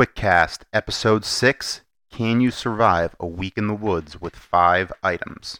Quickcast, Episode 6. Can you survive a week in the woods with 5 items?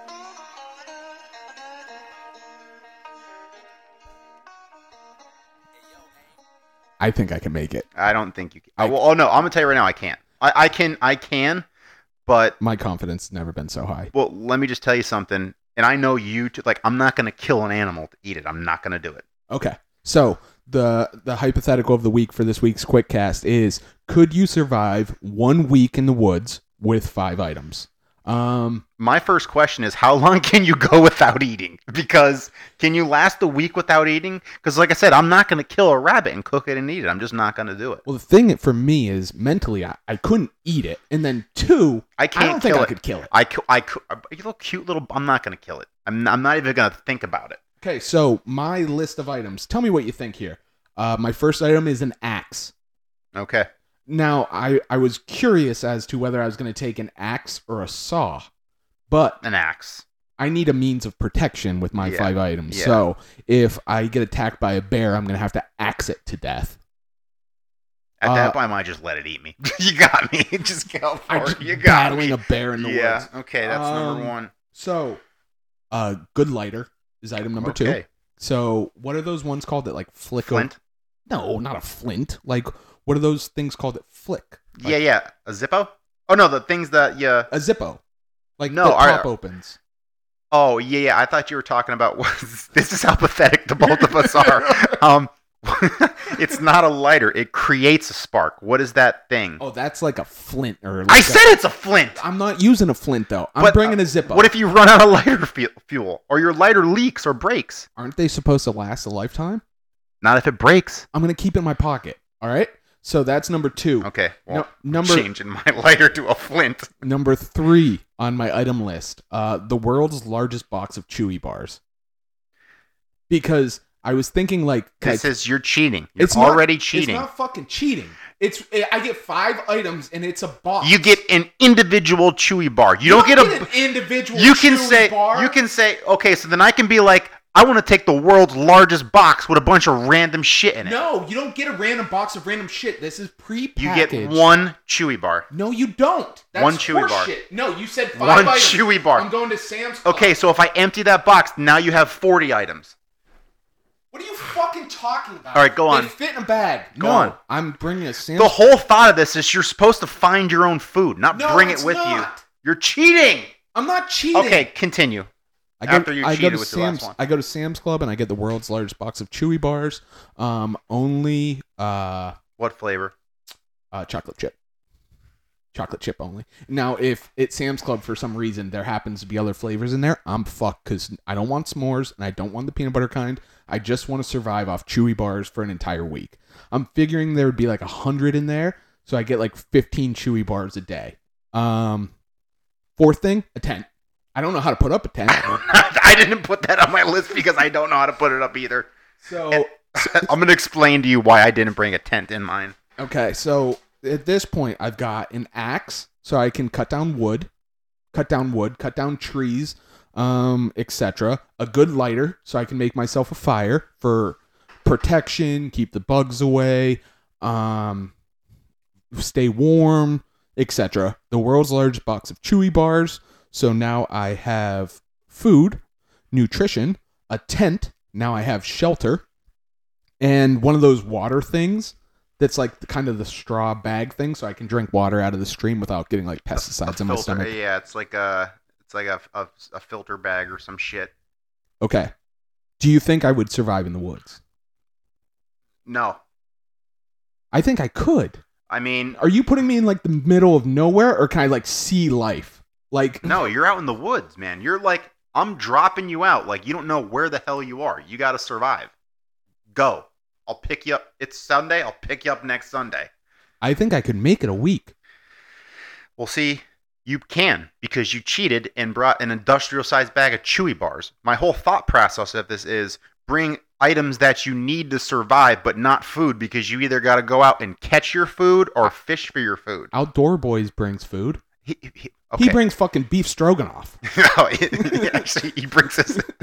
I think I can make it. I don't think you can. No, I'm going to tell you right now, I can't. I can, but... My confidence has never been so high. Well, let me just tell you something, and I know you, too, I'm not going to kill an animal to eat it. I'm not going to do it. Okay, so the hypothetical of the week for this week's Quickcast is, could you survive 1 week in the woods with 5 items? My first question is, how long can you go without eating? Because can you last a week without eating? Because like I said, I'm not going to kill a rabbit and cook it and eat it. I'm just not going to do it. Well, the thing for me is mentally, I couldn't eat it. And then 2, I don't think I could kill it. I could, you little cute little, I'm not going to kill it. I'm not even going to think about it. Okay, so my list of items. Tell me what you think here. My first item is an axe. Okay. Now, I was curious as to whether I was going to take an axe or a saw, but... An axe. I need a means of protection with my 5 items. Yeah. So, if I get attacked by a bear, I'm going to have to axe it to death. At that point, I might just let it eat me. You got me. Just go for it. You got me. Battling a bear in the woods. Yeah, okay, that's number 1. So, good lighter is item number 2. So, what are those ones called that flick? Flint? No, not a flint. What are those things called that flick? Yeah. A Zippo? Oh, no, the things that A Zippo. No, the top opens. Oh, yeah. I thought you were talking about... This is how pathetic the both of us are. It's not a lighter. It creates a spark. What is that thing? Oh, that's like a flint. I said it's a flint! I'm not using a flint, though. I'm bringing a Zippo. What if you run out of lighter fuel? Or your lighter leaks or breaks? Aren't they supposed to last a lifetime? Not if it breaks. I'm going to keep it in my pocket. All right? So that's number 2. Okay. Well, changing my lighter to a flint. Number 3 on my item list, the world's largest box of Chewy bars. Because I was thinking you're cheating. You're already cheating. It's not fucking cheating. I get 5 items and it's a box. You get an individual Chewy bar. You don't get an individual Chewy bar. You can say, okay, so then I can be like, I want to take the world's largest box with a bunch of random shit in it. No, you don't get a random box of random shit. This is pre-packaged. You get 1 Chewy bar. No, you don't. That's 1 Chewy bar. Shit. No, you said 5 1 items. Chewy bar. I'm going to Sam's Club. Okay, so if I empty that box, now you have 40 items. What are you fucking talking about? All right, go on. They fit in a bag. Go on. I'm bringing a Sam's. The whole thought of this is you're supposed to find your own food, not bring it with you. You're cheating. I'm not cheating. Okay, continue. I go to Sam's Club and I get the world's largest box of Chewy bars. Only what flavor? Chocolate chip. Chocolate chip only. Now, if at Sam's Club for some reason there happens to be other flavors in there, I'm fucked because I don't want s'mores and I don't want the peanut butter kind. I just want to survive off Chewy bars for an entire week. I'm figuring there would be 100 in there, so I get 15 Chewy bars a day. 4th thing, a tent. I don't know how to put up a tent. I didn't put that on my list because I don't know how to put it up either. So I'm going to explain to you why I didn't bring a tent in mine. Okay, so at this point, I've got an axe, so I can cut down trees, etc. A good lighter, so I can make myself a fire for protection, keep the bugs away, stay warm, etc. The world's largest box of Chewy bars. So now I have food, nutrition, a tent. Now I have shelter, and one of those water things that's kind of the straw bag thing, so I can drink water out of the stream without getting pesticides in my stomach. Yeah, it's like a filter bag or some shit. Okay. Do you think I would survive in the woods? No. I think I could. I mean, are you putting me in the middle of nowhere, or can I see life? No, you're out in the woods, man. You're I'm dropping you out. You don't know where the hell you are. You got to survive. Go. I'll pick you up. It's Sunday. I'll pick you up next Sunday. I think I could make it a week. Well, see, you can because you cheated and brought an industrial-sized bag of Chewy bars. My whole thought process of this is bring items that you need to survive, but not food, because you either got to go out and catch your food or fish for your food. Outdoor Boys brings food. Okay. He brings fucking beef stroganoff. No, actually, he brings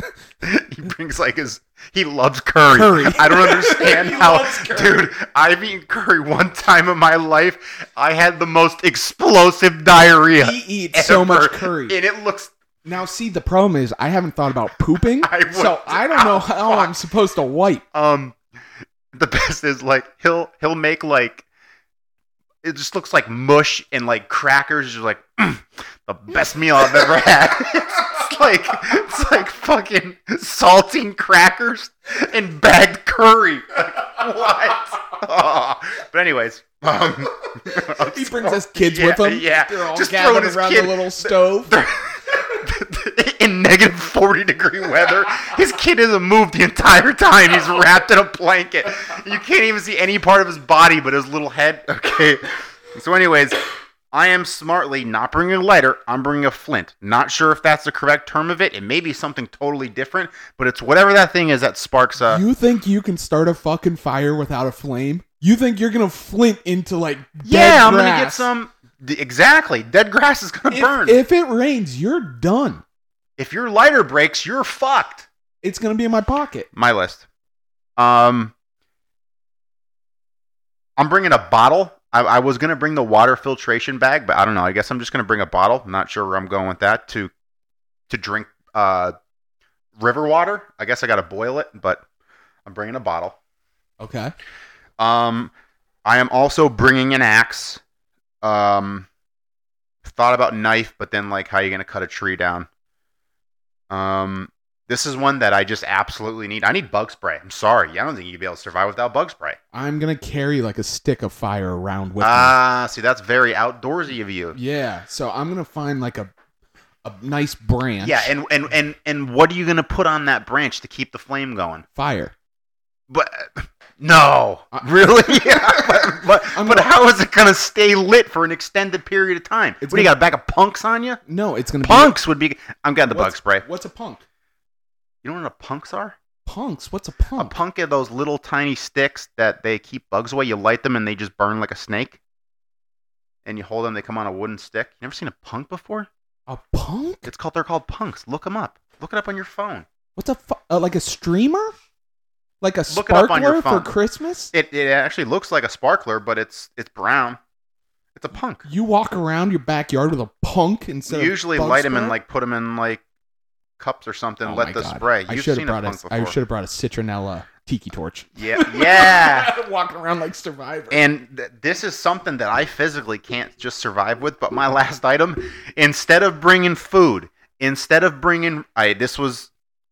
he loves curry. I don't understand how, dude. I've eaten curry one time in my life. I had the most explosive diarrhea. He eats so much curry, and it looks. Now, see, the problem is I haven't thought about pooping, so I don't know how I'm supposed to wipe. The best is like he'll make like it just looks like mush and like crackers. Just like the best meal I've ever had. It's like fucking saltine crackers and bagged curry. Like, what? Oh. But anyways, he brings his kids with him. Yeah, they're all just gathered around the little stove. In negative 40-degree weather, his kid hasn't moved the entire time. He's wrapped in a blanket. You can't even see any part of his body but his little head. Okay. So anyways, I am smartly not bringing a lighter. I'm bringing a flint. Not sure if that's the correct term of it. It may be something totally different, but it's whatever that thing is that sparks a... You think you can start a fucking fire without a flame? You think you're going to flint into, like, dead Yeah, I'm grass? going to get some... Exactly. Dead grass is going to burn. If it rains, you're done. If your lighter breaks, you're fucked. It's going to be in my pocket. My list. I'm bringing a bottle. I was going to bring the water filtration bag, but I don't know. I guess I'm just going to bring a bottle. I'm not sure where I'm going with that to drink river water. I guess I got to boil it, but I'm bringing a bottle. Okay. I am also bringing an axe. Thought about knife, but then like how are you going to cut a tree down? This is one that I just absolutely need. I need bug spray. I'm sorry. I don't think you'd be able to survive without bug spray. I'm going to carry like a stick of fire around with me. See, that's very outdoorsy of you. Yeah, so I'm going to find like a nice branch. Yeah, and what are you going to put on that branch to keep the flame going? Fire. But no. Really? Yeah. But how is it going to stay lit for an extended period of time? What do you got, a bag of punks on you? No, it's going to Punks would be... I'm getting the bug spray. What's a punk? You know what punks are? Punks? What's a punk? A punk are those little tiny sticks that they keep bugs away. You light them and they just burn like a snake. And you hold them, they come on a wooden stick. You never seen a punk before? A punk? They're called punks. Look them up. Look it up on your phone. What's like a streamer? Like a Look it up on your sparkler phone. for Christmas? It actually looks like a sparkler, but it's brown. It's a punk. You walk around your backyard with a punk instead You usually of bug light them spray? and like put them in like cups or something. Oh Let my the God. spray. I You've should seen have a brought punk before. I should have brought a citronella tiki torch. Yeah. Walking around like Survivor. And this is something that I physically can't just survive with. But my last item, instead of bringing food, this was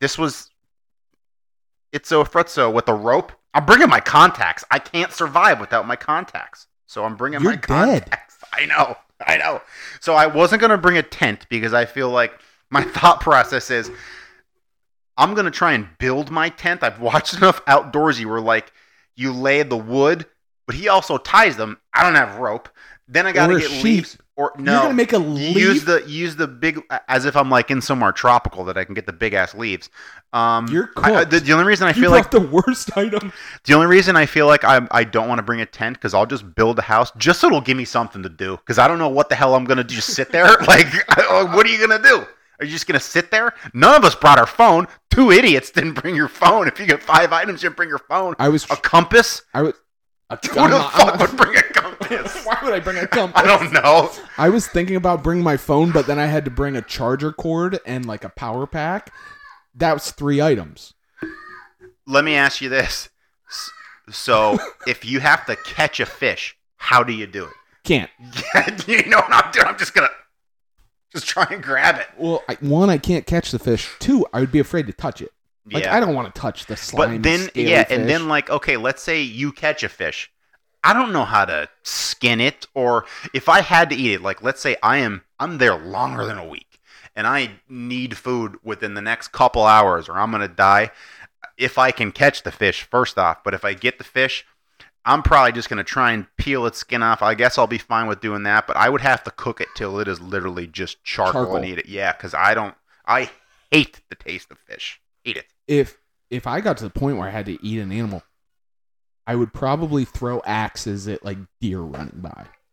Itzo Frutzo with a rope. I'm bringing my contacts. I can't survive without my contacts. So I'm bringing You're my contacts. I know. So I wasn't going to bring a tent because I feel like my thought process is I'm going to try and build my tent. I've watched enough outdoorsy where like you lay the wood, but he also ties them. I don't have rope. Then I got to get leaves. Or no, you're gonna make a leaf. Use the big, as if I'm like in somewhere tropical that I can get the big ass leaves. You're cooked. The only reason I feel like like the worst item. The only reason I feel like I don't want to bring a tent because I'll just build a house just so it'll give me something to do because I don't know what the hell I'm gonna do. Just sit there. Like, what are you gonna do? Are you just gonna sit there? None of us brought our phone. 2 idiots didn't bring your phone. If you get 5 items, you didn't bring your phone. A compass. Who the fuck would bring a compass? Why would I bring a compass? I don't know. I was thinking about bringing my phone, but then I had to bring a charger cord and like a power pack. That was 3 items. Let me ask you this. So, if you have to catch a fish, how do you do it? Can't. You know what I'm doing? I'm just going to just try and grab it. Well, one, I can't catch the fish. 2, I would be afraid to touch it. Like, I don't want to touch the slimy, But then, scaly yeah, fish. and then like, okay, let's say you catch a fish. I don't know how to skin it, or if I had to eat it, like let's say I'm there longer than a week, and I need food within the next couple hours, or I'm gonna die. If I can catch the fish, first off, but if I get the fish, I'm probably just gonna try and peel its skin off. I guess I'll be fine with doing that, but I would have to cook it till it is literally just charcoal. And eat it. Yeah, because I hate the taste of fish. Eat it. If I got to the point where I had to eat an animal, I would probably throw axes at like deer running by.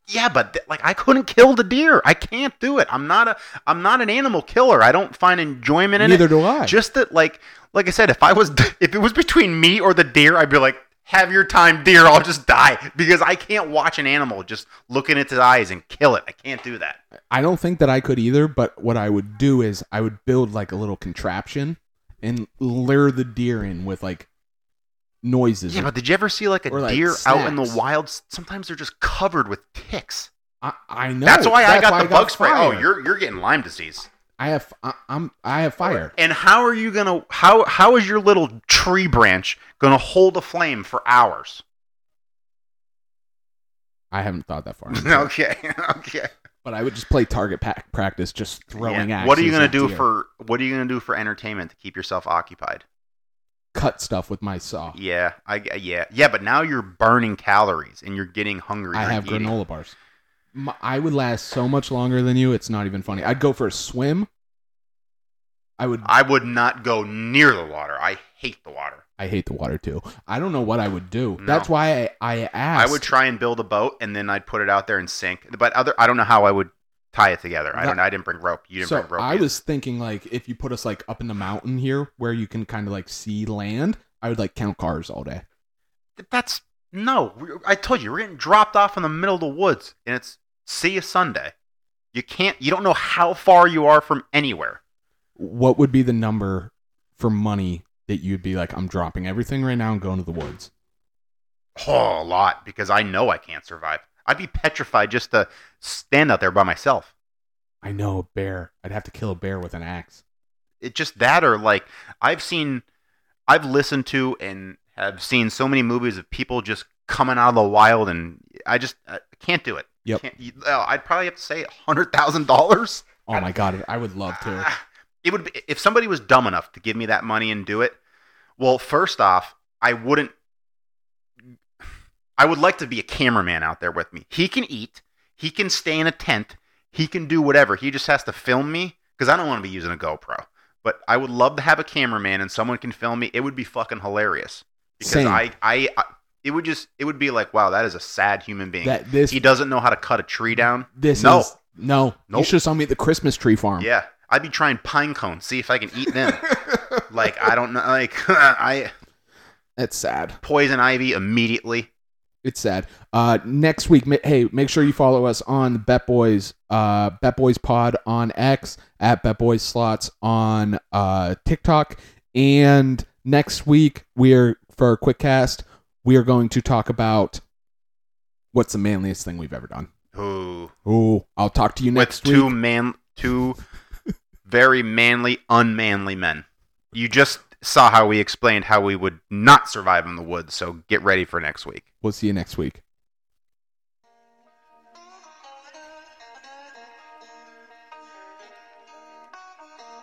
Yeah, but like I couldn't kill the deer. I can't do it. I'm not an animal killer. I don't find enjoyment in Neither it. do I. Just that like I said, if it was between me or the deer, I'd be like, have your time, deer. I'll just die because I can't watch an animal just look in its eyes and kill it. I can't do that. I don't think that I could either, but what I would do is I would build like a little contraption and lure the deer in with like noises. Yeah, but did you ever see like a like deer out in the snacks. wild? Sometimes they're just covered with ticks. I know. That's why I got the bug spray. Oh, fire. you're getting Lyme disease. I have fire. And how are you gonna how is your little tree branch gonna hold a flame for hours? I haven't thought that far. Okay. But I would just play target practice, just throwing axes. What are you gonna at do deer. for entertainment to keep yourself occupied? Cut stuff with my saw. Yeah, but now you're burning calories and you're getting hungry. I have eating. granola bars. I would last so much longer than you. It's not even funny. I'd go for a swim. I would not go near the water. I hate the water. I hate the water too. I don't know what I would do. No. That's why I asked. I would try and build a boat and then I'd put it out there and sink. But I don't know how I would tie it together. I didn't bring rope. You didn't bring rope. I was thinking like if you put us like up in the mountain here where you can kind of like see land, I would like count cars all day. I told you we're getting dropped off in the middle of the woods and it's see you Sunday. You don't know how far you are from anywhere. What would be the number for money that you'd be like, I'm dropping everything right now and going to the woods? Oh, a lot, because I know I can't survive. I'd be petrified just to stand out there by myself. I know, a bear. I'd have to kill a bear with an axe. It's just that, or like I've listened to and have seen so many movies of people just coming out of the wild, and I can't do it. Yep. I'd probably have to say $100,000. Oh my god, I would love to. It would be, if somebody was dumb enough to give me that money and do it. Well, first off, I would like to be a cameraman out there with me. He can eat. He can stay in a tent. He can do whatever. He just has to film me because I don't want to be using a GoPro. But I would love to have a cameraman and someone can film me. It would be fucking hilarious. Because Same. it would be like, wow, that is a sad human being. He doesn't know how to cut a tree down. No. Nope. You should have saw me at the Christmas tree farm. Yeah. I'd be trying pine cones, see if I can eat them. Like, I don't know. Like, That's sad. Poison ivy immediately. It's sad. Next week, hey, make sure you follow us on Bet Boys Pod on X, at Bet Boys Slots on TikTok. And next week, for our quick cast, we are going to talk about what's the manliest thing we've ever done. Ooh. I'll talk to you next week. With two very manly, unmanly men. You just saw how we explained how we would not survive in the woods, so get ready for next week. We'll see you next week.